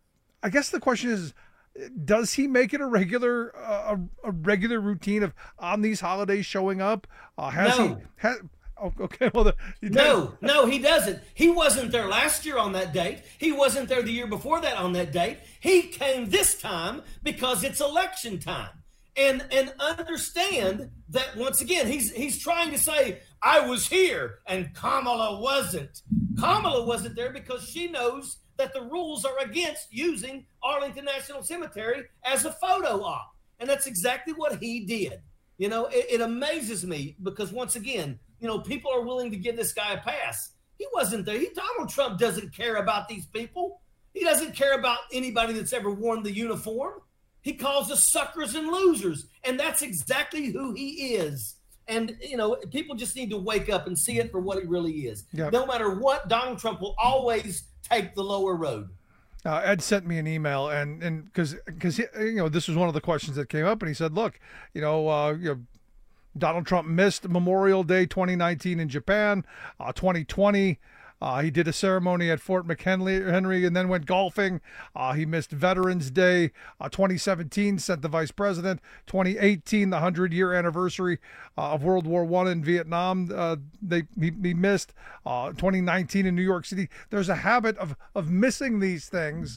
I guess the question is, does he make it a regular uh, a, a regular routine of on these holidays showing up? Uh, has no. he? Has, oh, okay. Well, the, no, no, he doesn't. He wasn't there last year on that date. He wasn't there the year before that on that date. He came this time because it's election time. And and understand that once again, he's he's trying to say, I was here and Kamala wasn't. Kamala wasn't there because she knows that the rules are against using Arlington National Cemetery as a photo op. And that's exactly what he did. You know, it, it amazes me because once again, you know, people are willing to give this guy a pass. He wasn't there. He, Donald Trump doesn't care about these people. He doesn't care about anybody that's ever worn the uniform. He calls us suckers and losers. And that's exactly who he is. And, you know, people just need to wake up and see it for what it really is. Yep. No matter what, Donald Trump will always take the lower road. Uh, Ed sent me an email, and and because because you know, this was one of the questions that came up, and he said, look, you know, uh, you know, Donald Trump missed Memorial Day twenty nineteen in Japan, uh, twenty twenty. Uh, he did a ceremony at Fort McHenry Henry and then went golfing. Uh, he missed Veterans Day. Uh, twenty seventeen sent the vice president. twenty eighteen, the hundred-year anniversary uh, of World War One in Vietnam, uh, they he, he missed. Uh, twenty nineteen in New York City. There's a habit of of missing these things,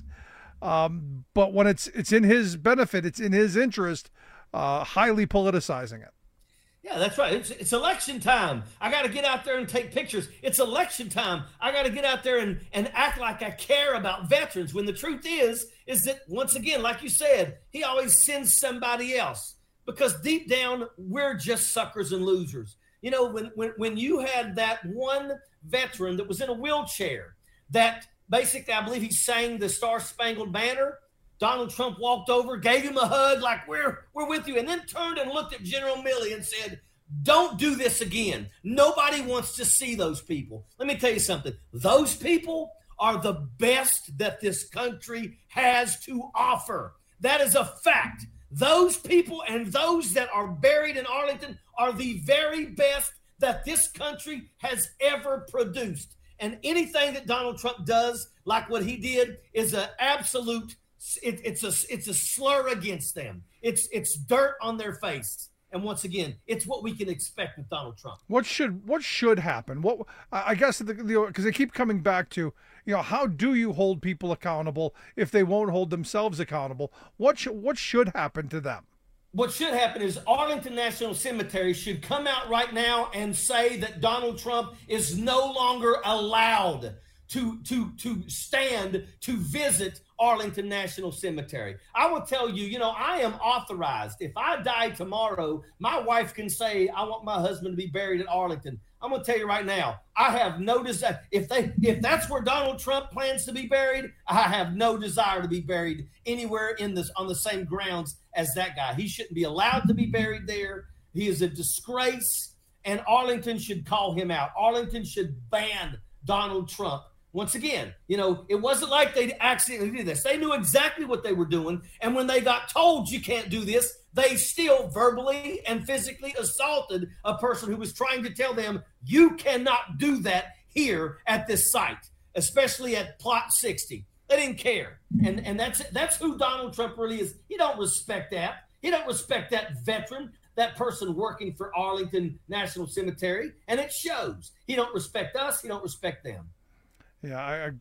um, but when it's it's in his benefit, it's in his interest, uh, highly politicizing it. Yeah, that's right. It's, it's election time. I got to get out there and take pictures. It's election time. I got to get out there and, and act like I care about veterans, when the truth is, is that, once again, like you said, he always sends somebody else, because deep down, we're just suckers and losers. You know, when, when, when you had that one veteran that was in a wheelchair that basically, I believe he sang the Star Spangled Banner, Donald Trump walked over, gave him a hug like, we're we're with you, and then turned and looked at General Milley and said, don't do this again. Nobody wants to see those people. Let me tell you something. Those people are the best that this country has to offer. That is a fact. Those people and those that are buried in Arlington are the very best that this country has ever produced. And anything that Donald Trump does, like what he did, is an absolute It, it's a it's a slur against them. It's it's dirt on their face. And once again, it's what we can expect with Donald Trump. What should what should happen? What I guess the because they keep coming back to, you know, how do you hold people accountable if they won't hold themselves accountable? What should what should happen to them? What should happen is Arlington National Cemetery should come out right now and say that Donald Trump is no longer allowed to to to stand to visit Arlington National Cemetery. I will tell you, you know, I am authorized. If I die tomorrow, my wife can say, I want my husband to be buried at Arlington. I'm going to tell you right now, I have no desire. If they, if that's where Donald Trump plans to be buried, I have no desire to be buried anywhere in this, on the same grounds as that guy. He shouldn't be allowed to be buried there. He is a disgrace, and Arlington should call him out. Arlington should ban Donald Trump. Once again, you know, it wasn't like they accidentally did this. They knew exactly what they were doing. And when they got told you can't do this, they still verbally and physically assaulted a person who was trying to tell them, you cannot do that here at this site, especially at Plot sixty. They didn't care. And and that's that's who Donald Trump really is. He don't respect that. He don't respect that veteran, that person working for Arlington National Cemetery. And it shows. He don't respect us. He don't respect them. Yeah, I, I,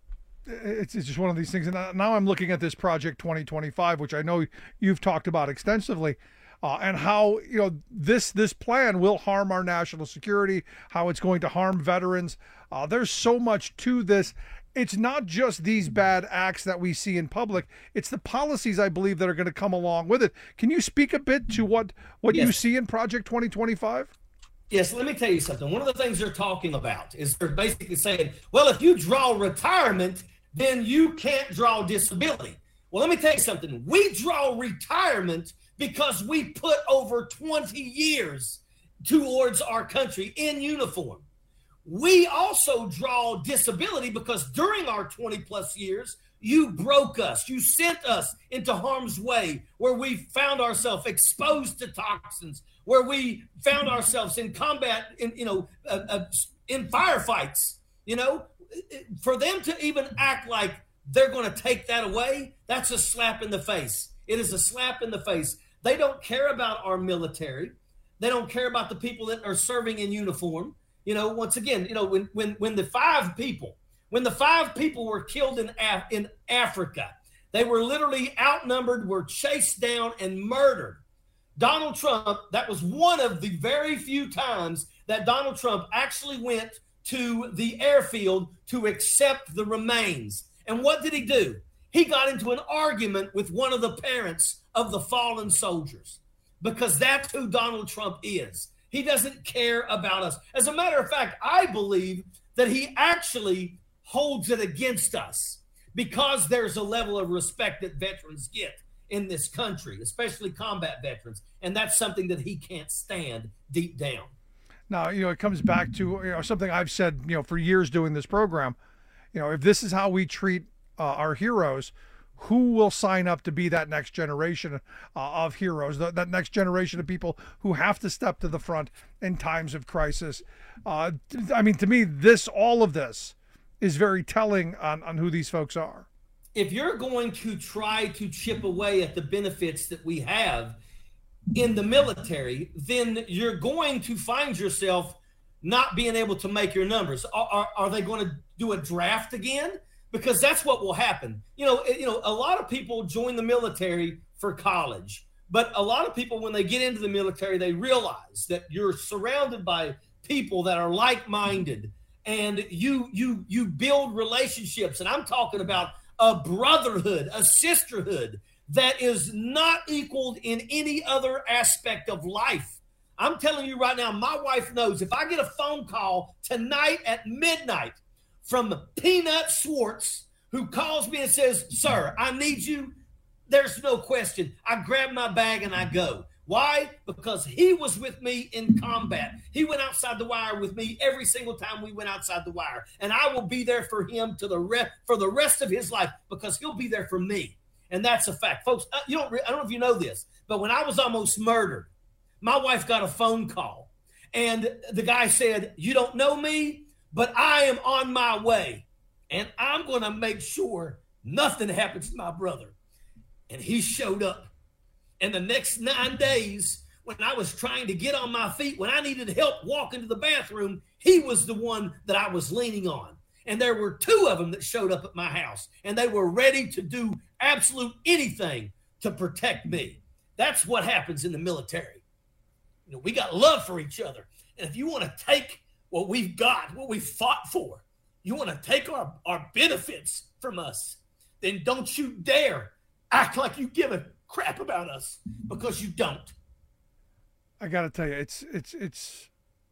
it's, it's just one of these things. And now I'm looking at this Project twenty twenty-five, which I know you've talked about extensively, uh, and how, you know, this this plan will harm our national security, how it's going to harm veterans. Uh, there's so much to this. It's not just these bad acts that we see in public. It's the policies, I believe, that are going to come along with it. Can you speak a bit to what, what yes. you see in Project twenty twenty-five? Yes, let me tell you something. One of the things they're talking about is they're basically saying, well, if you draw retirement, then you can't draw disability. Well, let me tell you something. We draw retirement because we put over twenty years towards our country in uniform. We also draw disability because during our twenty plus years, you broke us. You sent us into harm's way, where we found ourselves exposed to toxins, where we found ourselves in combat, in, you know, uh, uh, in firefights. You know, for them to even act like they're going to take that away, that's a slap in the face. It is a slap in the face. They don't care about our military. They don't care about the people that are serving in uniform. You know, once again, you know, when when when the five people, when the five people were killed in Af- in Africa, they were literally outnumbered, were chased down and murdered. Donald Trump, that was one of the very few times that Donald Trump actually went to the airfield to accept the remains. And what did he do? He got into an argument with one of the parents of the fallen soldiers, because that's who Donald Trump is. He doesn't care about us. As a matter of fact, I believe that he actually holds it against us because there's a level of respect that veterans get in this country, especially combat veterans. And that's something that he can't stand deep down. Now, you know, it comes back to, you know, something I've said, you know, for years doing this program. You know, if this is how we treat uh, our heroes who will sign up to be that next generation uh, of heroes, that, that next generation of people who have to step to the front in times of crisis. Uh, I mean, to me, this, all of this is very telling on, on who these folks are. If you're going to try to chip away at the benefits that we have in the military, then you're going to find yourself not being able to make your numbers. Are, are, are they going to do a draft again? Because that's what will happen. You know, you know, a lot of people join the military for college, but a lot of people, when they get into the military, they realize that you're surrounded by people that are like-minded, and you you you build relationships. And I'm talking about a brotherhood, a sisterhood that is not equaled in any other aspect of life. I'm telling you right now, my wife knows if I get a phone call tonight at midnight from Peanut Schwartz, who calls me and says, "Sir, I need you," there's no question. I grab my bag and I go. Why? Because he was with me in combat. He went outside the wire with me every single time we went outside the wire. And I will be there for him to the re- for the rest of his life, because he'll be there for me. And that's a fact. Folks, you don't, I don't know if you know this, but when I was almost murdered, my wife got a phone call. And the guy said, "You don't know me, but I am on my way, and I'm going to make sure nothing happens to my brother." And he showed up. And the next nine days, when I was trying to get on my feet, when I needed help walking to the bathroom, he was the one that I was leaning on. And there were two of them that showed up at my house, and they were ready to do absolute anything to protect me. That's what happens in the military. You know, we got love for each other. And if you want to take what we've got, what we fought for, you want to take our, our benefits from us, then don't you dare act like you give a crap about us, because you don't. I got to tell you, it's it's it's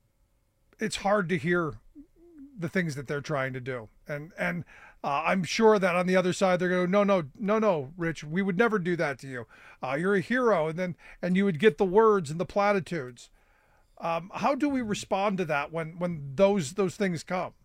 it's hard to hear the things that they're trying to do, and and uh, I'm sure that on the other side they're going, no, no, no, no, Rich, we would never do that to you. Uh, you're a hero, and then and you would get the words and the platitudes. Um, how do we respond to that when when those those things come?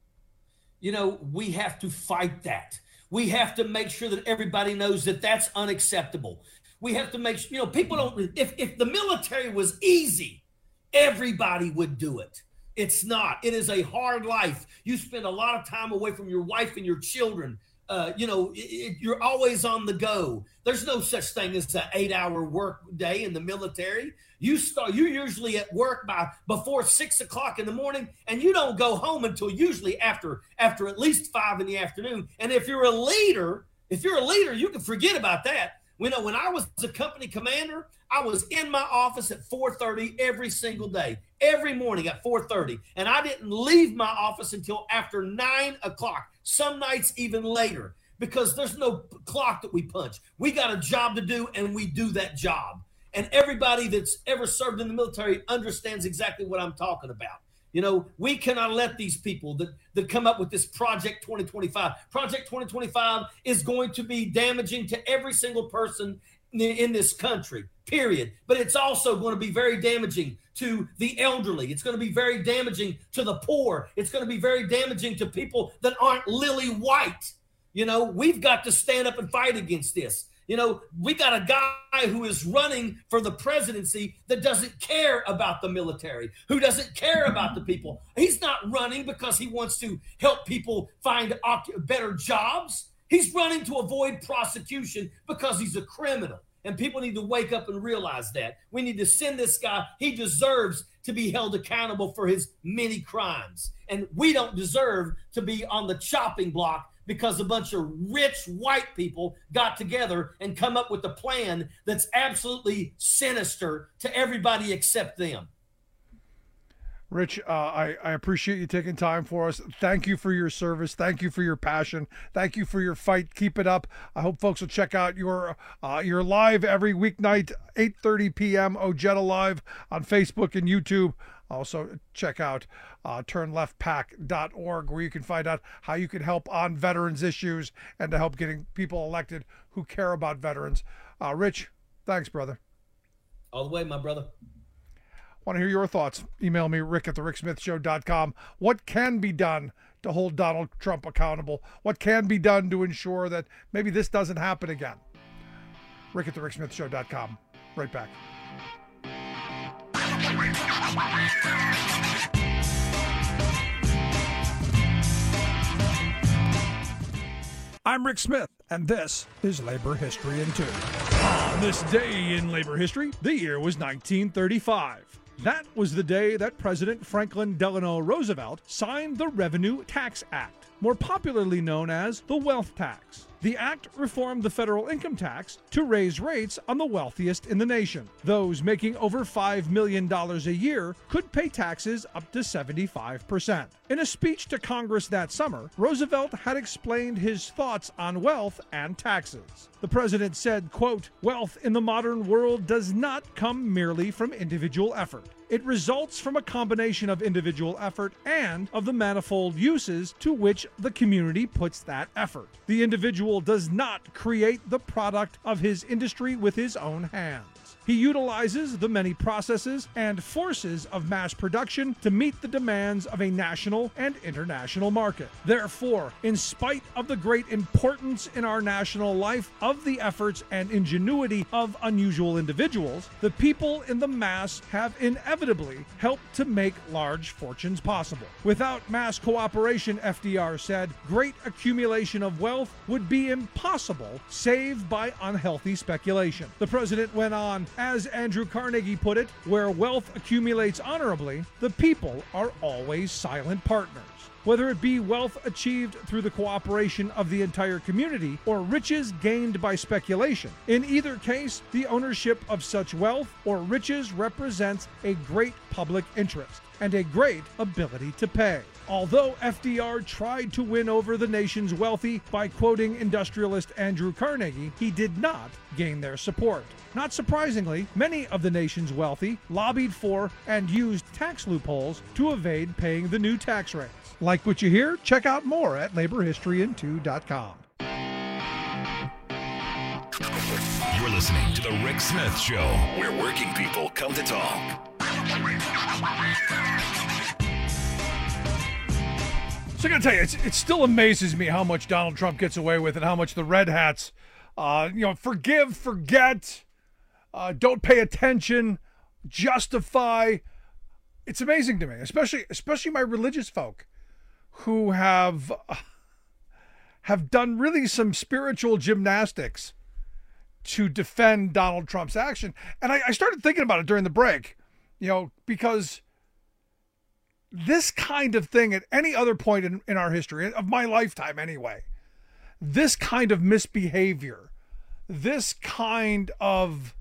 You know, we have to fight that. We have to make sure that everybody knows that that's unacceptable. We have to make sure, you know, people don't, if, if the military was easy, everybody would do it. It's not. It is a hard life. You spend a lot of time away from your wife and your children. Uh, you know, it, it, you're always on the go. There's no such thing as an eight-hour work day in the military. You start. You're usually at work by before six o'clock in the morning, and you don't go home until usually after after at least five in the afternoon. And if you're a leader, if you're a leader, you can forget about that. You know, when I was a company commander, I was in my office at four thirty every single day, every morning at four thirty. And I didn't leave my office until after nine o'clock, some nights even later, because there's no clock that we punch. We got a job to do, and we do that job. And everybody that's ever served in the military understands exactly what I'm talking about. You know, we cannot let these people that, that come up with this Project twenty twenty-five. Project twenty twenty-five is going to be damaging to every single person in, in this country, period. But it's also going to be very damaging to the elderly. It's going to be very damaging to the poor. It's going to be very damaging to people that aren't lily white. You know, we've got to stand up and fight against this. You know, we got a guy who is running for the presidency that doesn't care about the military, who doesn't care about the people. He's not running because he wants to help people find better jobs. He's running to avoid prosecution because he's a criminal. And people need to wake up and realize that. We need to send this guy. He deserves to be held accountable for his many crimes. And we don't deserve to be on the chopping block because a bunch of rich white people got together and come up with a plan that's absolutely sinister to everybody except them. Rich, uh, I, I appreciate you taking time for us. Thank you for your service. Thank you for your passion. Thank you for your fight. Keep it up. I hope folks will check out your uh, your live every weeknight, eight thirty p.m. Ojeda Live on Facebook and YouTube. Also, check out uh, turn left pac dot org, where you can find out how you can help on veterans issues and to help getting people elected who care about veterans. Uh, Rich, thanks, brother. All the way, my brother. Want to hear your thoughts? Email me, rick at the rick smith show dot com. What can be done to hold Donald Trump accountable? What can be done to ensure that maybe this doesn't happen again? Rick at the Rick Smith Show dot com. Right back. I'm Rick Smith, and this is Labor History in Two. On this day in labor history, the year was nineteen thirty-five. That was the day that President Franklin Delano Roosevelt signed the Revenue Tax Act, more popularly known as the Wealth Tax. The act reformed the federal income tax to raise rates on the wealthiest in the nation. Those making over five million dollars a year could pay taxes up to seventy-five percent. In a speech to Congress that summer, Roosevelt had explained his thoughts on wealth and taxes. The president said, quote, "Wealth in the modern world does not come merely from individual effort. It results from a combination of individual effort and of the manifold uses to which the community puts that effort. The individual does not create the product of his industry with his own hands. He utilizes the many processes and forces of mass production to meet the demands of a national and international market. Therefore, in spite of the great importance in our national life of the efforts and ingenuity of unusual individuals, the people in the mass have inevitably helped to make large fortunes possible. Without mass cooperation," F D R said, "great accumulation of wealth would be impossible save by unhealthy speculation." The president went on, "As Andrew Carnegie put it, where wealth accumulates honorably, the people are always silent partners. Whether it be wealth achieved through the cooperation of the entire community or riches gained by speculation, in either case, the ownership of such wealth or riches represents a great public interest and a great ability to pay." Although F D R tried to win over the nation's wealthy by quoting industrialist Andrew Carnegie, he did not gain their support. Not surprisingly, many of the nation's wealthy lobbied for and used tax loopholes to evade paying the new tax rates. Like what you hear? Check out more at labor history in two dot com. You're listening to The Rick Smith Show, where working people come to talk. So I gotta tell you, it's, it still amazes me how much Donald Trump gets away with and how much the red hats, uh, you know, forgive, forget, uh, don't pay attention, justify. It's amazing to me, especially especially my religious folk who have uh, have done really some spiritual gymnastics to defend Donald Trump's action. And I, I started thinking about it during the break, you know, because this kind of thing at any other point in, in our history, of my lifetime anyway, this kind of misbehavior, this kind of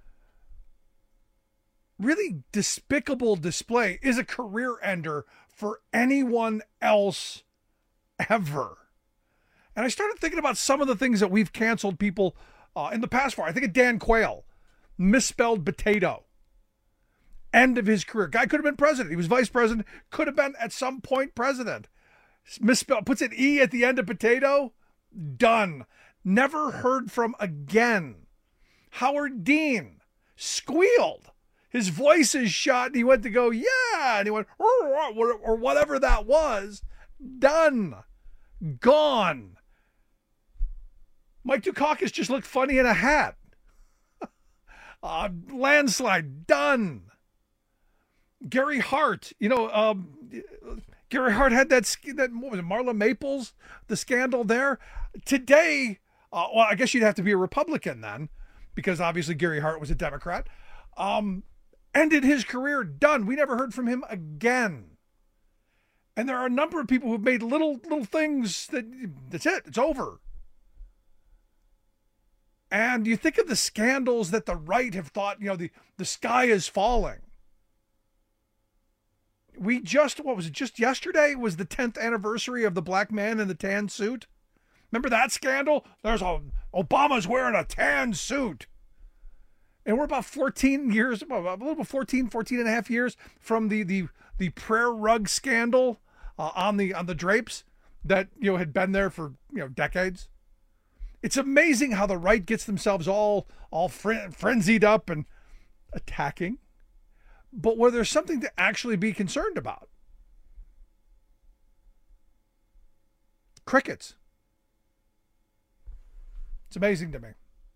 really despicable display is a career ender for anyone else ever. And I started thinking about some of the things that we've canceled people uh, in the past for. I think of Dan Quayle, misspelled potato. End of his career. Guy could have been president. He was vice president. Could have been at some point president. Misspelled. Puts an E at the end of potato. Done. Never heard from again. Howard Dean squealed. His voice is shot and he went to go, yeah. And he went, or whatever that was. Done. Gone. Mike Dukakis just looked funny in a hat. uh, landslide. Done. Gary Hart, you know, um, Gary Hart had that, that what was it, Marla Maples, the scandal there. Today, uh, well, I guess you'd have to be a Republican then, because obviously Gary Hart was a Democrat. Um, ended his career, done. We never heard from him again. And there are a number of people who've made little little things that, that's it, it's over. And you think of the scandals that the right have thought, you know, the, the sky is falling. We just, what was it, just yesterday was the tenth anniversary of the black man in the tan suit. Remember that scandal? There's a, Obama's wearing a tan suit. And we're about fourteen years, a little bit fourteen, fourteen and a half years from the, the, the prayer rug scandal uh, on the, on the drapes that, you know, had been there for, you know, decades. It's amazing how the right gets themselves all, all fren- frenzied up and attacking. But where there's something to actually be concerned about. Crickets. It's amazing to me.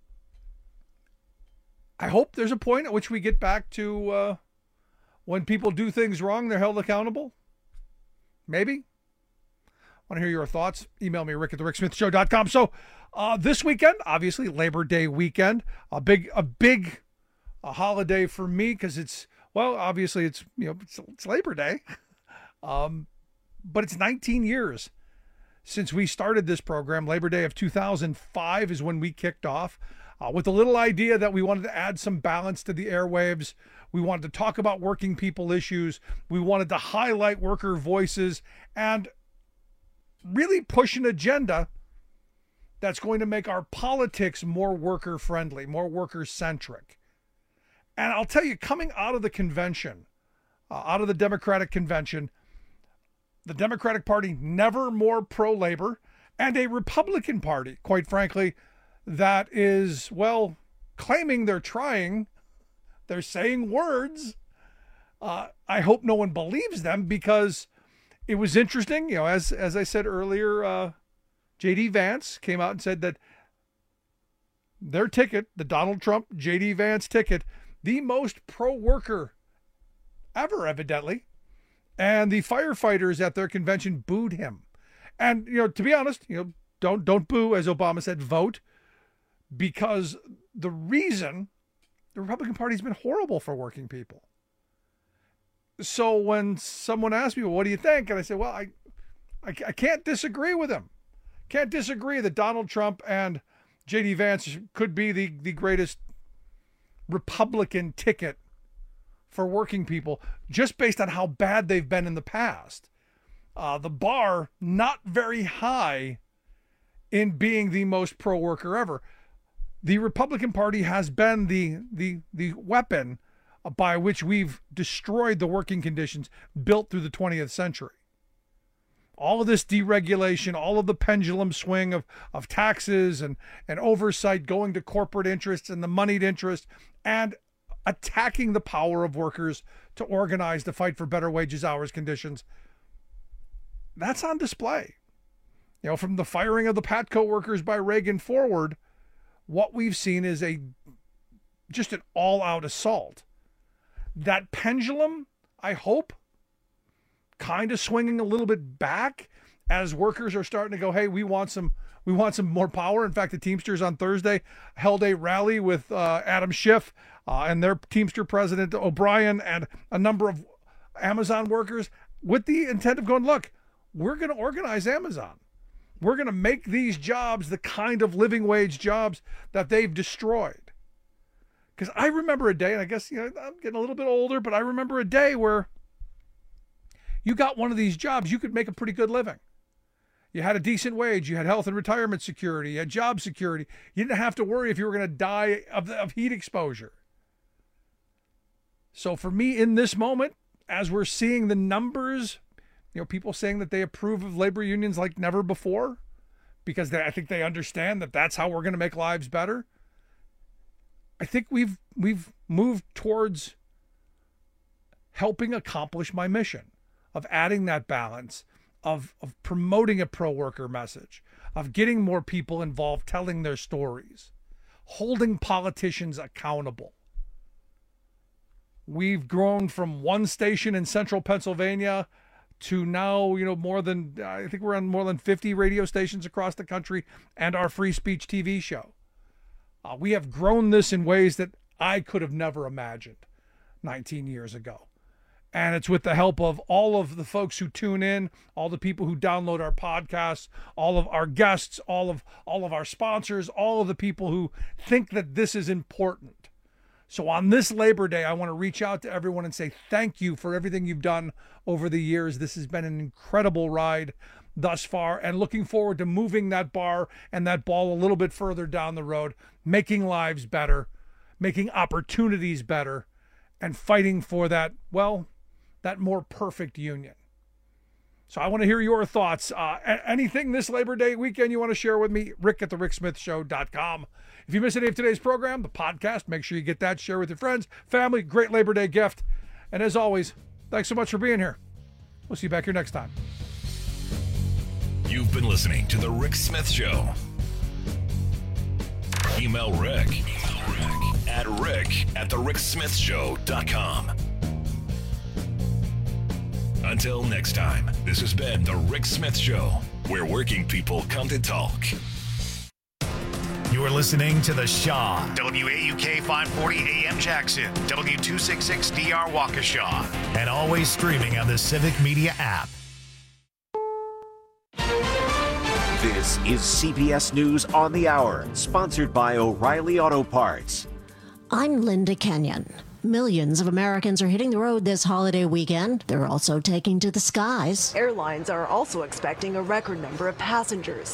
I hope there's a point at which we get back to uh, when people do things wrong, they're held accountable. Maybe. Want to hear your thoughts? Email me, rick at the rick smith show dot com. So uh, this weekend, obviously Labor Day weekend, a big, a big a holiday for me because it's, well, obviously it's, you know, it's, it's Labor Day, um, but it's nineteen years since we started this program. Labor Day of two thousand five is when we kicked off. Uh, with the little idea that we wanted to add some balance to the airwaves. We wanted to talk about working people issues. We wanted to highlight worker voices and really push an agenda that's going to make our politics more worker friendly, more worker centric. And I'll tell you, coming out of the convention, uh, out of the Democratic convention, the Democratic Party never more pro-labor, and a Republican Party, quite frankly, that is, well, claiming they're trying, they're saying words. Uh, I hope no one believes them because it was interesting. You know, as as I said earlier, uh, J D Vance came out and said that their ticket, the Donald Trump J D Vance ticket, the most pro-worker ever, evidently. And the firefighters at their convention booed him. And, you know, to be honest, you know, don't don't boo, as Obama said, vote. Because the reason the Republican Party's been horrible for working people. So when someone asks me, well, what do you think? And I say, well, I, I, I can't disagree with him. Can't disagree that Donald Trump and J D Vance could be the, the greatest Republican ticket for working people just based on how bad they've been in the past. Uh, the bar not very high in being the most pro-worker ever. The Republican Party has been the the the weapon by which we've destroyed the working conditions built through the twentieth century. All of this deregulation, all of the pendulum swing of, of taxes and, and oversight going to corporate interests and the moneyed interest, and attacking the power of workers to organize to fight for better wages, hours, conditions. That's on display. You know, from the firing of the Patco workers by Reagan forward, what we've seen is a just an all-out assault. That pendulum, I hope, kind of swinging a little bit back as workers are starting to go, hey, we want some we want some more power. In fact, the Teamsters on Thursday held a rally with uh, Adam Schiff uh, and their Teamster president O'Brien and a number of Amazon workers with the intent of going, look, we're going to organize Amazon. We're going to make these jobs the kind of living wage jobs that they've destroyed. Because I remember a day, and I guess, you know, I'm getting a little bit older, but I remember a day where you got one of these jobs, you could make a pretty good living. You had a decent wage, you had health and retirement security, you had job security. You didn't have to worry if you were going to die of, of heat exposure. So for me, in this moment, as we're seeing the numbers, you know, people saying that they approve of labor unions like never before because they, I think they understand that that's how we're going to make lives better. I think we've we've moved towards helping accomplish my mission of adding that balance, of, of promoting a pro-worker message, of getting more people involved, telling their stories, holding politicians accountable. We've grown from one station in central Pennsylvania to now, you know, more than, I think we're on more than fifty radio stations across the country and our free speech T V show. Uh, we have grown this in ways that I could have never imagined nineteen years ago. And it's with the help of all of the folks who tune in, all the people who download our podcasts, all of our guests, all of all of our sponsors, all of the people who think that this is important. So on this Labor Day, I want to reach out to everyone and say thank you for everything you've done over the years. This has been an incredible ride thus far, and looking forward to moving that bar and that ball a little bit further down the road, making lives better, making opportunities better, and fighting for that, well, that more perfect union. So I want to hear your thoughts. Uh, anything this Labor Day weekend you want to share with me, rick at the rick smith show dot com. If you miss any of today's program, the podcast, make sure you get that, share with your friends, family, great Labor Day gift. And as always, thanks so much for being here. We'll see you back here next time. You've been listening to The Rick Smith Show. Email Rick, Email Rick at rick at the rick smith show dot com. Until next time, this has been The Rick Smith Show, where working people come to talk. You are listening to The Shaw, W A U K five forty A M Jackson, W two sixty-six D R Waukesha, and always streaming on the Civic Media app. This is C B S News on the Hour, sponsored by O'Reilly Auto Parts. I'm Linda Kenyon. Millions of Americans are hitting the road this holiday weekend. They're also taking to the skies. Airlines are also expecting a record number of passengers.